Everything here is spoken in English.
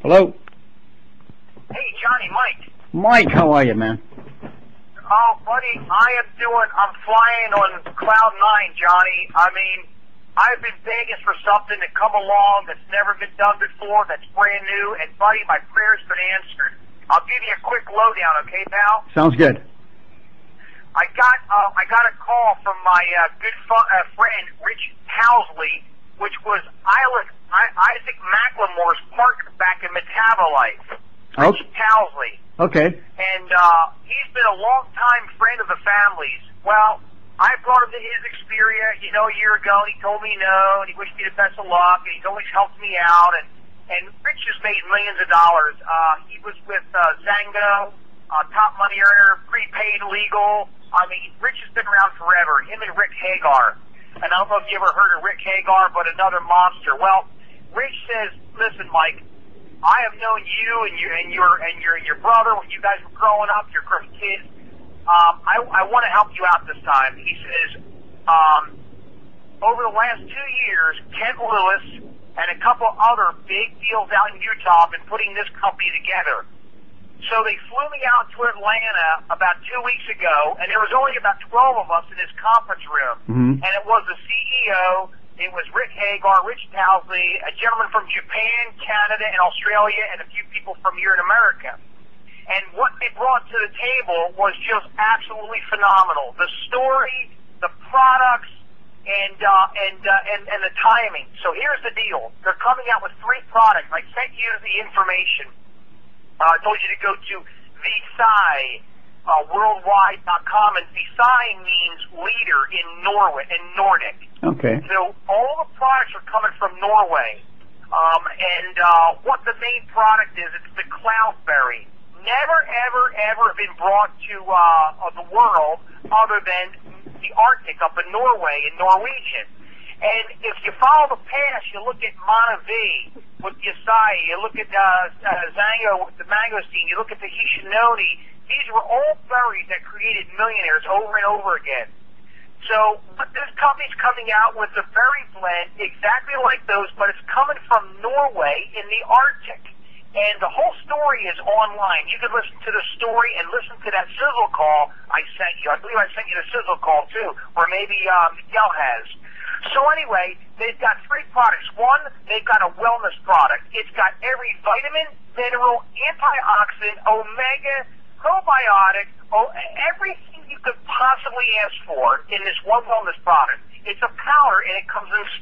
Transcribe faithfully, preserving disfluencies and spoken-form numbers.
Hello? Hey, Johnny, Mike. Mike, how are you, man? Oh, buddy, I am doing, I'm flying on cloud nine, Johnny. I mean, I've been begging for something to come along that's never been done before, that's brand new, and buddy, my prayer's been answered. I'll give you a quick lowdown, okay, pal? Sounds good. I got uh, I got a call from my uh, good fu- uh, friend, Rich Towsley, which was Isaac, Isaac Macklemore's partner back in Metabolite. Rich Okay. Towsley. Okay. And uh, he's been a long-time friend of the family's. Well, I brought him to his Xperia, you know, a year ago, and he told me no, and he wished me the best of luck, and he's always helped me out, and, and Rich has made millions of dollars. Uh, he was with uh, Zango, uh, top money earner, prepaid legal. I mean, Rich has been around forever, him and Rick Hagar. And I don't know if you ever heard of Rick Hagar, but another monster. Well, Rich says, listen, Mike, I have known you and your and your and your and your brother when you guys were growing up. You're great kids. Um, I I want to help you out this time. He says, um, over the last two years, Kent Lewis and a couple other big deals out in Utah have been putting this company together. So they flew me out to Atlanta about two weeks ago, and there was only about twelve of us in this conference room. Mm-hmm. And it was the C E O. It was Rick Hagar, Rich Towsley, a gentleman from Japan, Canada, and Australia, and a few people from here in America. And what they brought to the table was just absolutely phenomenal. The story, the products, and uh, and, uh, and and the timing. So here's the deal. They're coming out with three products. I sent you the information. Uh, I told you to go to Visai. Uh, worldwide dot com, and Visai means leader in Norway, in Nordic. Okay. So all the products are coming from Norway. Um, and uh, what the main product is, it's the Cloudberry. Never, ever, ever been brought to uh, the world other than the Arctic up in Norway, in Norwegian. And if you follow the past, you look at Monavie with Yasai, you look at uh, uh, Zango with the mangosteen, you look at the Hishinoni. These were all berries that created millionaires over and over again. So this company's coming out with a berry blend exactly like those, but it's coming from Norway in the Arctic. And the whole story is online. You can listen to the story and listen to that sizzle call I sent you. I believe I sent you the sizzle call, too, or maybe um, Miguel has. So anyway, they've got three products. One, they've got a wellness product. It's got every vitamin, mineral, antioxidant, omega, probiotic, oh, everything you could possibly ask for in this one wellness product. It's a powder, and it comes in